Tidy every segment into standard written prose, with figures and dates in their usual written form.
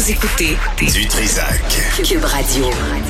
Vous écoutez Du Trizac. Cube Radio.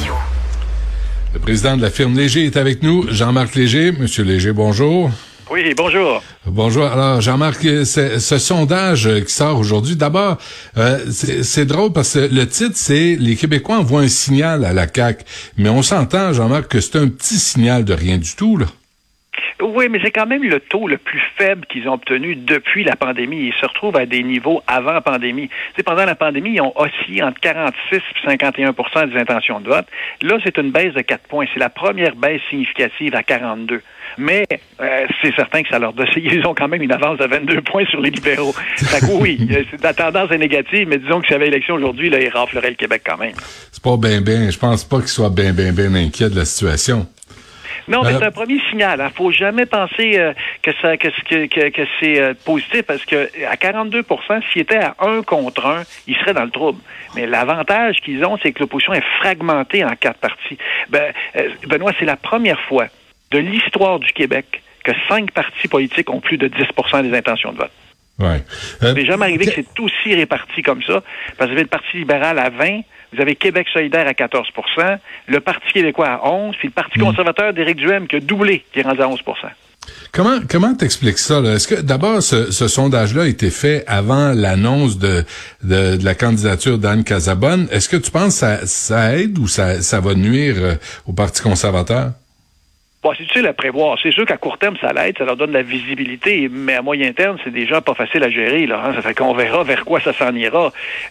Le président de la firme Léger est avec nous, Jean-Marc Léger. Monsieur Léger, bonjour. Oui, bonjour. Bonjour. Alors, Jean-Marc, ce sondage qui sort aujourd'hui, d'abord, c'est drôle parce que le titre, c'est « Les Québécois envoient un signal à la CAQ ». Mais on s'entend, Jean-Marc, que c'est un petit signal de rien du tout, là. Oui, mais c'est quand même le taux le plus faible qu'ils ont obtenu depuis la pandémie. Ils se retrouvent à des niveaux avant la pandémie. C'est pendant la pandémie, ils ont oscillé entre 46 et 51 des intentions de vote. Là, c'est une baisse de 4 points. C'est la première baisse significative à 42. Mais c'est certain que ça leur donne. Ils ont quand même une avance de 22 points sur les libéraux. Fait que oui, la tendance est négative, mais disons que s'il y avait élection aujourd'hui, là, ils rafleraient le Québec quand même. C'est pas bien. Je pense pas qu'ils soient bien inquiets de la situation. Non, mais c'est un premier signal. Il faut jamais penser que c'est positif parce que à 42 s'il était à 1 contre 1, ils seraient dans le trouble. Mais l'avantage qu'ils ont, c'est que l'opposition est fragmentée en 4 partis. Benoît, c'est la première fois de l'histoire du Québec que 5 partis politiques ont plus de 10 des intentions de vote. Ouais. C'est jamais arrivé que c'est aussi réparti comme ça. Parce que vous avez le Parti libéral à 20, vous avez Québec solidaire à 14 le Parti québécois à 11, puis le Parti conservateur d'Éric Duhaime qui a doublé, qui est rendu à 11 Comment t'expliques ça, là? Est-ce que, d'abord, ce sondage-là a été fait avant l'annonce de la candidature d'Anne Casabonne? Est-ce que tu penses que ça aide ou ça va nuire au Parti conservateur? Bon, c'est difficile à prévoir. C'est sûr qu'à court terme, ça l'aide, ça leur donne de la visibilité, mais à moyen terme, c'est déjà pas facile à gérer, là. Ça fait qu'on verra vers quoi ça s'en ira.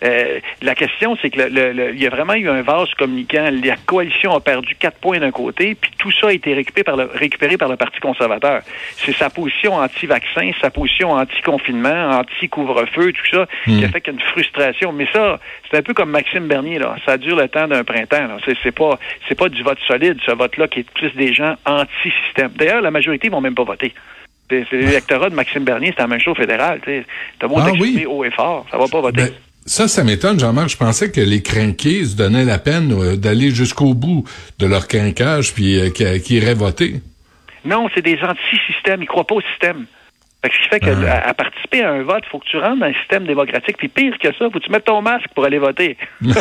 La question, c'est que il y a vraiment eu un vase communicant. La coalition a perdu 4 points d'un côté, puis tout ça a été récupéré par le Parti conservateur. C'est sa position anti-vaccin, sa position anti-confinement, anti-couvre-feu, tout ça, qui a fait qu'il y a une frustration. Mais ça, c'est un peu comme Maxime Bernier, là. Ça dure le temps d'un printemps, là. C'est pas du vote solide, ce vote-là, qui est plus des gens anti-système. D'ailleurs, la majorité ne vont même pas voter. C'est l'électorat de Maxime Bernier, c'est la même chose fédérale. T'as beau t'exprimer haut et fort, ça va pas voter. Ça m'étonne, Jean-Marc. Je pensais que les crinqués se donnaient la peine d'aller jusqu'au bout de leur crinquage puis qu'ils iraient voter. Non, c'est des anti-systèmes. Ils croient pas au système. Ce qui fait qu'à participer à un vote, il faut que tu rentres dans un système démocratique. Puis pire que ça, faut que tu mettes ton masque pour aller voter.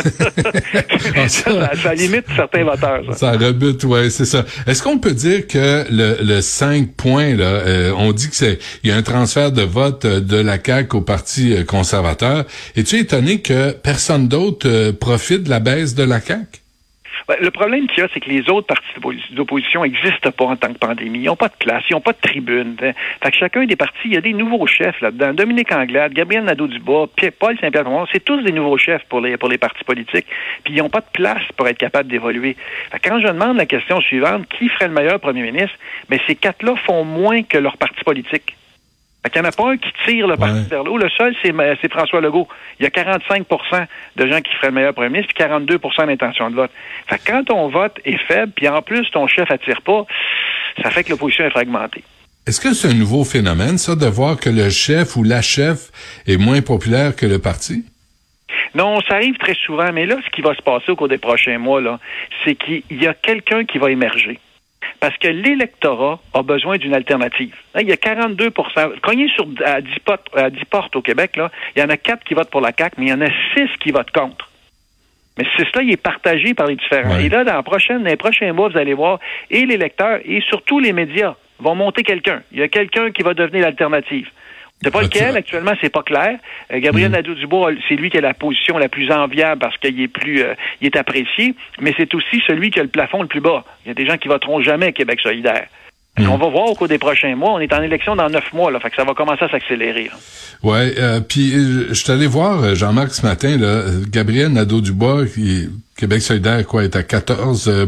ça limite certains voteurs. Ça rebute, ouais, c'est ça. Est-ce qu'on peut dire que le 5 points, là, on dit que il y a un transfert de vote de la CAQ au Parti conservateur. Es-tu étonné que personne d'autre profite de la baisse de la CAQ? Le problème qu'il y a, c'est que les autres partis d'opposition n'existent pas en tant que pandémie. Ils n'ont pas de place, ils n'ont pas de tribune. Fait que chacun des partis, il y a des nouveaux chefs là-dedans. Dominique Anglade, Gabriel Nadeau-Dubois, Paul Saint-Pierre, c'est tous des nouveaux chefs pour les partis politiques. Puis ils n'ont pas de place pour être capables d'évoluer. Fait que quand je demande la question suivante, qui ferait le meilleur premier ministre? Mais ces 4-là font moins que leur parti politique. Fait qu'il n'y en a pas un qui tire le parti vers le haut. Le seul, c'est François Legault. Il y a 45 de gens qui feraient le meilleur premier ministre, puis 42 d'intention de vote. Fait que quand ton vote est faible, puis en plus, ton chef attire pas, ça fait que l'opposition est fragmentée. Est-ce que c'est un nouveau phénomène, ça, de voir que le chef ou la chef est moins populaire que le parti? Non, ça arrive très souvent, mais là, ce qui va se passer au cours des prochains mois, là, c'est qu'il y a quelqu'un qui va émerger. Parce que l'électorat a besoin d'une alternative. Là, il y a 42 cogné à 10 portes au Québec, là, il y en a 4 qui votent pour la CAQ, mais il y en a 6 qui votent contre. Mais c'est cela, il est partagé par les différents. Ouais. Et là, dans les prochains mois, vous allez voir, et les lecteurs, et surtout les médias, vont monter quelqu'un. Il y a quelqu'un qui va devenir l'alternative. C'est pas lequel, actuellement, c'est pas clair. Gabriel Nadeau-Dubois, c'est lui qui a la position la plus enviable parce qu'il est il est apprécié, mais c'est aussi celui qui a le plafond le plus bas. Il y a des gens qui voteront jamais Québec solidaire. On va voir au cours des prochains mois. On est en élection dans 9 mois, là. Fait que ça va commencer à s'accélérer. Ouais, puis je suis allé voir, Jean-Marc, ce matin, là, Gabriel Nadeau-Dubois, Québec solidaire, est à 14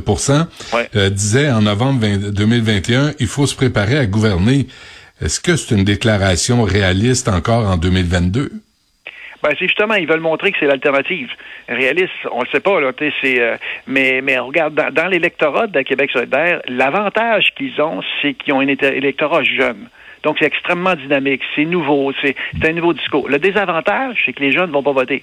disait en novembre 2021, il faut se préparer à gouverner. Est-ce que c'est une déclaration réaliste encore en 2022? C'est justement, ils veulent montrer que c'est l'alternative. Réaliste, on le sait pas, là, mais regarde, dans l'électorat de Québec solidaire, l'avantage qu'ils ont, c'est qu'ils ont un électorat jeune. Donc, c'est extrêmement dynamique, c'est nouveau, c'est un nouveau discours. Le désavantage, c'est que les jeunes vont pas voter.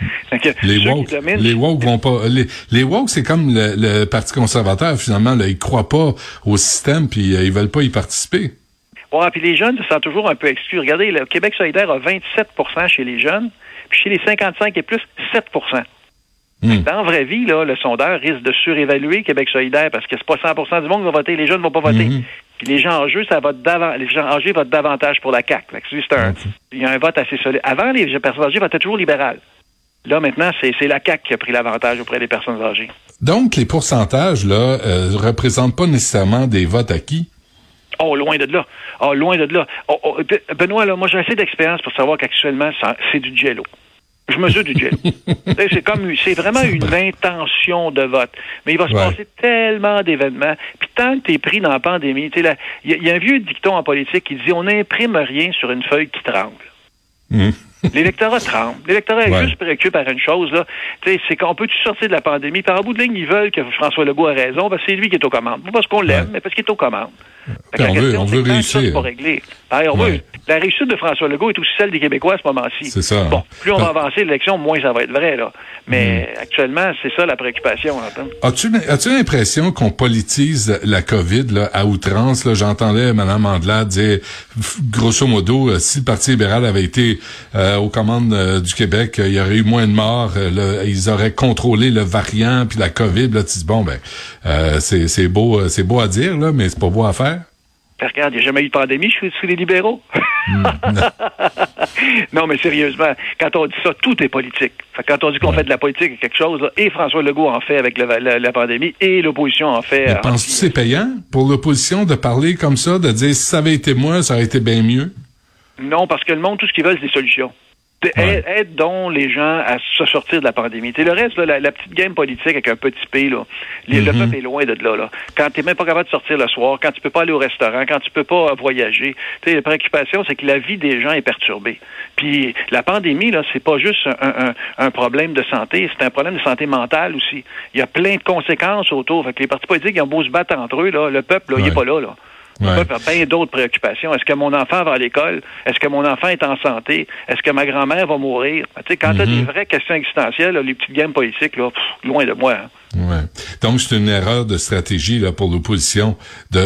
Les woke vont pas. Les woke, c'est comme le Parti conservateur, finalement, là, ils croient pas au système, puis ils veulent pas y participer. Ouais, puis les jeunes se sentent toujours un peu exclus. Regardez, le Québec solidaire a 27% chez les jeunes, puis chez les 55 et plus, 7%. Dans la vraie vie, là, le sondeur risque de surévaluer Québec solidaire parce que c'est pas 100% du monde qui va voter, les jeunes ne vont pas voter. Puis les gens âgés, les gens âgés votent davantage pour la CAQ. Il y a un vote assez solide. Avant, les personnes âgées votaient toujours libéral. Là, maintenant, c'est la CAQ qui a pris l'avantage auprès des personnes âgées. Donc, les pourcentages, là, représentent pas nécessairement des votes acquis? Oh, loin de là. Oh, loin de là. Benoît, là, moi, j'ai assez d'expérience pour savoir qu'actuellement, c'est du jello. Je mesure du jello. C'est vraiment une intention de vote. Mais il va se passer tellement d'événements. Puis tant que tu es pris dans la pandémie, il y a un vieux dicton en politique qui dit on n'imprime rien sur une feuille qui tremble. L'électorat tremble. L'électorat est juste préoccupé par une chose, là. C'est qu'on peut sortir de la pandémie. Par un bout de ligne, ils veulent que François Legault a raison, parce que c'est lui qui est aux commandes. Pas parce qu'on l'aime, mais parce qu'il est aux commandes. On veut réussir. Pas régler. La réussite de François Legault est aussi celle des Québécois à ce moment-ci. C'est ça. Bon, plus on va avancer l'élection, moins ça va être vrai, là. Mais actuellement, c'est ça la préoccupation. As-tu l'impression qu'on politise la COVID là, à outrance? Là, j'entendais Mme Andelade dire, grosso modo, si le Parti libéral avait été aux commandes du Québec, il y aurait eu moins de morts, ils auraient contrôlé le variant puis la COVID. Là, tu dis, bon, c'est beau à dire, là, mais c'est pas beau à faire. Regarde, il n'y a jamais eu de pandémie sous les libéraux. Non, mais sérieusement, quand on dit ça, tout est politique. Quand on dit qu'on fait de la politique à quelque chose, là, et François Legault en fait avec la pandémie, et l'opposition en fait... Mais penses-tu que c'est payant pour l'opposition de parler comme ça, de dire si ça avait été moi, ça aurait été bien mieux? Non, parce que le monde, tout ce qu'ils veulent, c'est des solutions. Aide donc les gens à se sortir de la pandémie. Le reste, là, la petite game politique avec un petit P, là, le peuple est loin de là. Quand tu n'es même pas capable de sortir le soir, quand tu peux pas aller au restaurant, quand tu peux pas voyager, la préoccupation, c'est que la vie des gens est perturbée. Puis la pandémie, là, c'est pas juste un problème de santé, c'est un problème de santé mentale aussi. Il y a plein de conséquences autour. Fait que les partis politiques, ils ont beau se battre entre eux, là, le peuple, là, il est pas là. Le peuple a bien d'autres préoccupations. Est-ce que mon enfant va à l'école? Est-ce que mon enfant est en santé? Est-ce que ma grand-mère va mourir? Quand tu as des vraies questions existentielles, là, les petites games politiques, là, loin de moi. Donc, c'est une erreur de stratégie là pour l'opposition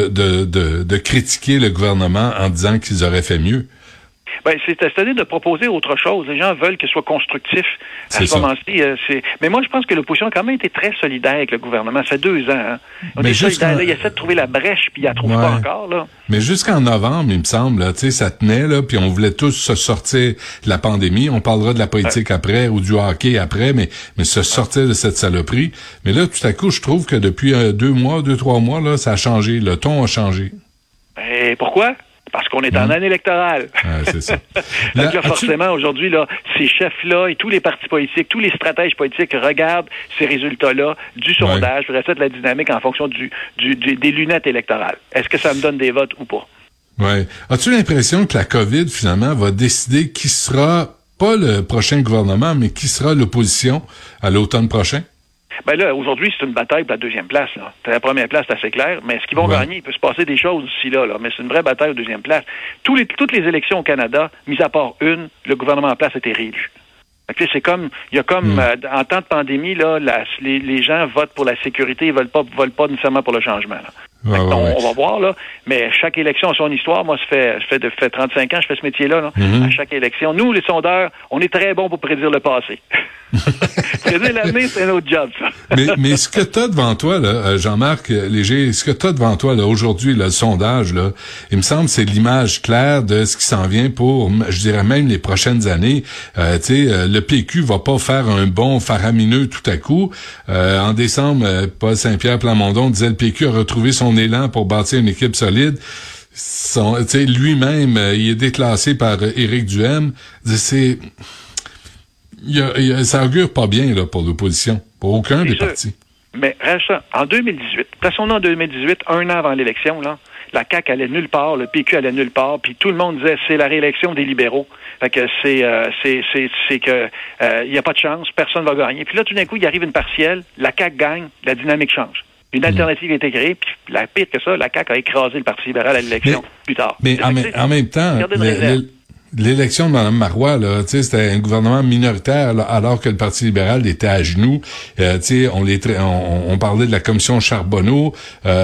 de critiquer le gouvernement en disant qu'ils auraient fait mieux. C'est-à-dire de proposer autre chose. Les gens veulent que ce soit constructif à ce moment-ci. Mais moi, je pense que l'opposition a quand même été très solidaire avec le gouvernement. Ça fait 2 ans. Hein. On est solidaire. Là, il essaie de trouver la brèche, puis il la trouve pas encore. Là. Mais jusqu'en novembre, il me semble, là, ça tenait, là, puis on voulait tous se sortir de la pandémie. On parlera de la politique après ou du hockey après, mais se sortir de cette saloperie. Mais là, tout à coup, je trouve que depuis 2-3 mois, là, ça a changé. Le ton a changé. Et pourquoi? Parce qu'on est en année électorale. C'est ça. Donc là, forcément, aujourd'hui, là, ces chefs-là et tous les partis politiques, tous les stratèges politiques regardent ces résultats-là du sondage, pour essayer de la dynamique en fonction des lunettes électorales. Est-ce que ça me donne des votes ou pas? Oui. As-tu l'impression que la COVID, finalement, va décider qui sera, pas le prochain gouvernement, mais qui sera l'opposition à l'automne prochain? Là, aujourd'hui, c'est une bataille pour la 2e place. Là. La 1re place, c'est assez clair. Mais est-ce qu'ils vont gagner? Il peut se passer des choses ici, là. Mais c'est une vraie bataille aux 2e place. Toutes les élections au Canada, mis à part une, le gouvernement en place a été réélu. C'est comme, il y a comme, en temps de pandémie, là, les gens votent pour la sécurité, ils veulent pas nécessairement pour le changement. Là. On va voir, là. Mais chaque élection a son histoire. Moi, ça fait 35 ans que je fais ce métier-là, là. À chaque élection. Nous, les sondeurs, on est très bons pour prédire le passé. Prédire l'avenir, c'est un autre job, ça. mais ce que t'as devant toi, là, Jean-Marc Léger, ce que t'as devant toi, là, aujourd'hui, là, le sondage, là, il me semble, c'est l'image claire de ce qui s'en vient pour, je dirais même les prochaines années. Le PQ va pas faire un bond faramineux tout à coup. En décembre, Paul Saint-Pierre Plamondon disait le PQ a retrouvé son élan pour bâtir une équipe solide. Lui-même, il est déclassé par Éric Duhaime. Ça augure pas bien là pour l'opposition, pour aucun des partis. Mais reste ça, en 2018, passons-nous en 2018, 1 an avant l'élection, là, la CAQ allait nulle part, le PQ allait nulle part, puis tout le monde disait c'est la réélection des libéraux. Fait que c'est que il y a pas de chance, personne va gagner. Puis là, tout d'un coup, il arrive une partielle, la CAQ gagne, la dynamique change. Une alternative a été créée, puis la pire que ça, la CAQ a écrasé le Parti libéral à l'élection plus tard. Mais en même temps, l'élection de Mme Marois, là, c'était un gouvernement minoritaire alors que le Parti libéral était à genoux. On parlait de la commission Charbonneau.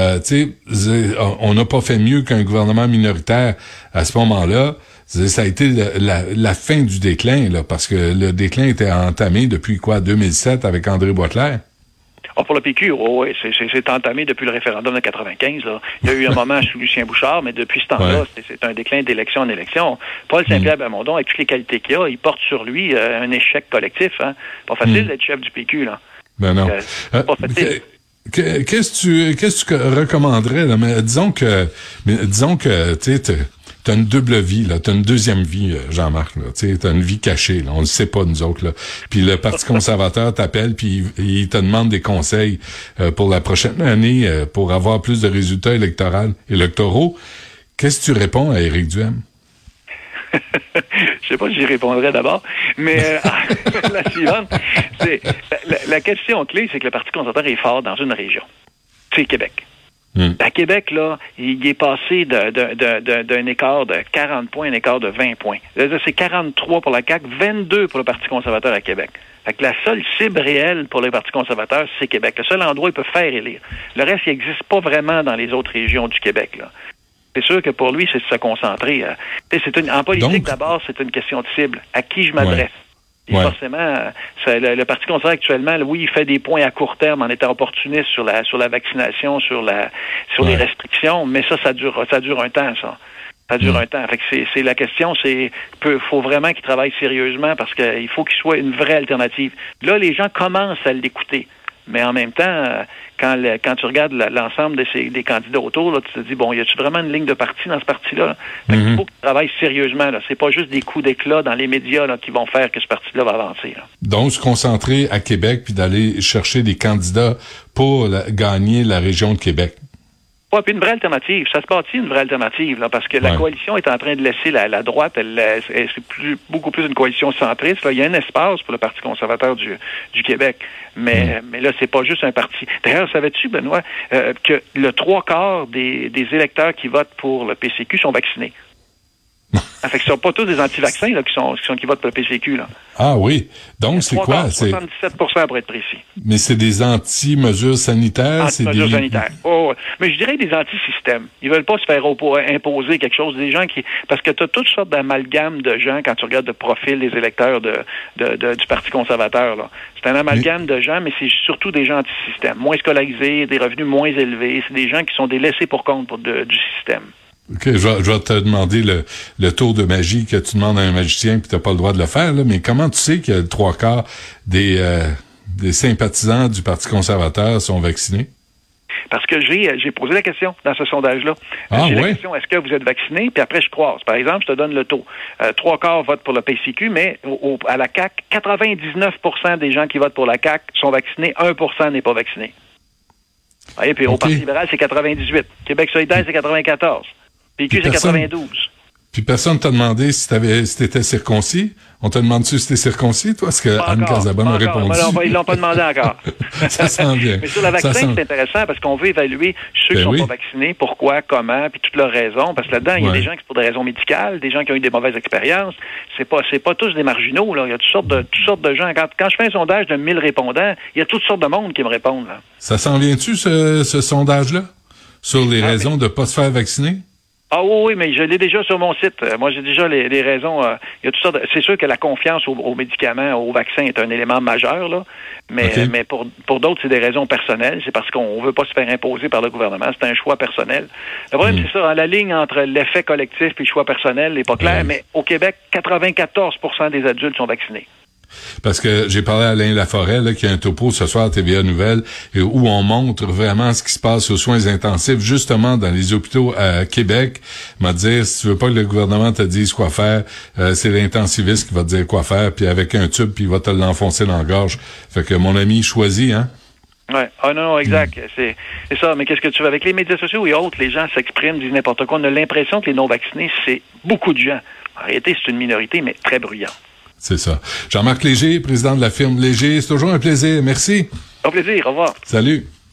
On n'a pas fait mieux qu'un gouvernement minoritaire à ce moment-là. Ça a été la fin du déclin, là, parce que le déclin était entamé depuis 2007 avec André Boisclair. Pour le PQ, oui, c'est entamé depuis le référendum de 95. Là. Il y a eu un moment sous Lucien Bouchard, mais depuis ce temps-là, c'est un déclin d'élection en élection. Paul Saint-Pierre Plamondon, avec toutes les qualités qu'il a, il porte sur lui un échec collectif. Hein. Pas facile d'être chef du PQ, là. Ben non. Pas facile. Qu'est-ce que tu recommanderais, là? Mais disons que tu sais, t'as une double vie, là. T'as une deuxième vie, Jean-Marc, là. Tu sais, t'as une vie cachée, là. On le sait pas, nous autres, là. Puis le Parti conservateur t'appelle, puis il te demande des conseils pour la prochaine année, pour avoir plus de résultats électoraux. Qu'est-ce que tu réponds à Éric Duhem? Je sais pas si j'y répondrai d'abord, mais la suivante, c'est la question clé, c'est que le Parti conservateur est fort dans une région. C'est Québec. À Québec, là, il est passé d'un écart de 40 points à un écart de 20 points. C'est 43 pour la CAQ, 22 pour le Parti conservateur à Québec. Fait que la seule cible réelle pour le Parti conservateur, c'est Québec. Le seul endroit où il peut faire élire. Le reste, il n'existe pas vraiment dans les autres régions du Québec, là. C'est sûr que pour lui, c'est de se concentrer. En politique, d'abord, c'est une question de cible. À qui je m'adresse? Et forcément, le Parti conservateur actuellement, oui, il fait des points à court terme en étant opportuniste sur la vaccination, sur les restrictions, mais ça dure un temps, ça. Ça dure un temps. Fait que c'est la question, faut vraiment qu'il travaille sérieusement parce qu'il faut qu'il soit une vraie alternative. Là, les gens commencent à l'écouter. Mais en même temps, quand tu regardes l'ensemble des candidats autour, là, tu te dis, bon, y a-tu vraiment une ligne de parti dans ce parti-là? Il faut qu'il travaille sérieusement. Là. C'est pas juste des coups d'éclat dans les médias là, qui vont faire que ce parti-là va avancer. Là. Donc, se concentrer à Québec puis d'aller chercher des candidats pour gagner la région de Québec. Ouais, puis une vraie alternative. Ça se bâtit une vraie alternative, là, parce que la coalition est en train de laisser la droite, c'est beaucoup plus une coalition centriste. Là. Il y a un espace pour le Parti conservateur du Québec. Mais là, c'est pas juste un parti. D'ailleurs, savais-tu, Benoît, que le 3/4 des électeurs qui votent pour le PCQ sont vaccinés? Fait que ce sont pas tous des anti-vaccins là, qui votent pour le PCQ. Là. Ah oui. Donc, c'est quoi? 77% pour être précis. Mais c'est des anti-mesures sanitaires? Anti-mesures sanitaires. Oh, mais je dirais des anti-systèmes. Ils veulent pas se faire imposer quelque chose. Des gens parce que tu as toutes sortes d'amalgames de gens quand tu regardes le profil des électeurs du Parti conservateur. Là. C'est un amalgame de gens, mais c'est surtout des gens anti-système. Moins scolarisés, des revenus moins élevés. C'est des gens qui sont des laissés pour compte du système. OK, je vais te demander le tour de magie que tu demandes à un magicien puis t'as pas le droit de le faire, là, mais comment tu sais que le 3/4 des sympathisants du Parti conservateur sont vaccinés? Parce que j'ai posé la question dans ce sondage-là. La question, est-ce que vous êtes vacciné? Puis après, je croise. Par exemple, je te donne le taux. 3/4 votent pour le PCQ, mais à la CAQ, 99% des gens qui votent pour la CAQ sont vaccinés, 1% n'est pas vacciné. Et puis au Parti libéral, c'est 98. Québec solidaire, c'est 94. PQ, c'est 92. Puis personne t'a demandé si t'étais circoncis. On t'a demandé si t'étais circoncis, toi? Est-ce que Anne Casabonne a répondu? Non, ils l'ont pas demandé encore. Ça sent bien. Mais sur le vaccin, c'est intéressant parce qu'on veut évaluer ceux qui sont pas vaccinés, pourquoi, comment, puis toutes leurs raisons. Parce que là-dedans, il y a des gens qui sont pour des raisons médicales, des gens qui ont eu des mauvaises expériences. C'est pas tous des marginaux, là. Il y a toutes sortes de gens. Quand je fais un sondage de 1000 répondants, il y a toutes sortes de monde qui me répondent, là. Ça s'en vient-tu, ce sondage-là? Sur les raisons de pas se faire vacciner? Ah oui, mais je l'ai déjà sur mon site. Moi, j'ai déjà les raisons. Il y a toutes sortes. C'est sûr que la confiance aux médicaments, aux vaccins est un élément majeur, là. Mais pour d'autres, c'est des raisons personnelles. C'est parce qu'on veut pas se faire imposer par le gouvernement. C'est un choix personnel. Le problème, c'est ça. La ligne entre l'effet collectif et le choix personnel n'est pas claire. Mais au Québec, 94% des adultes sont vaccinés. Parce que j'ai parlé à Alain Laforêt, là, qui a un topo ce soir à TVA Nouvelles, où on montre vraiment ce qui se passe aux soins intensifs, justement dans les hôpitaux à Québec. M'a dit, si tu veux pas que le gouvernement te dise quoi faire, c'est l'intensiviste qui va te dire quoi faire, puis avec un tube, puis il va te l'enfoncer dans la gorge. Fait que mon ami choisit, hein? Ouais. Ah non, exact. C'est ça. Mais qu'est-ce que tu veux? Avec les médias sociaux et autres, les gens s'expriment, disent n'importe quoi. On a l'impression que les non-vaccinés, c'est beaucoup de gens. En réalité, c'est une minorité, mais très bruyante. C'est ça. Jean-Marc Léger, président de la firme Léger, c'est toujours un plaisir. Merci. Au plaisir. Au revoir. Salut.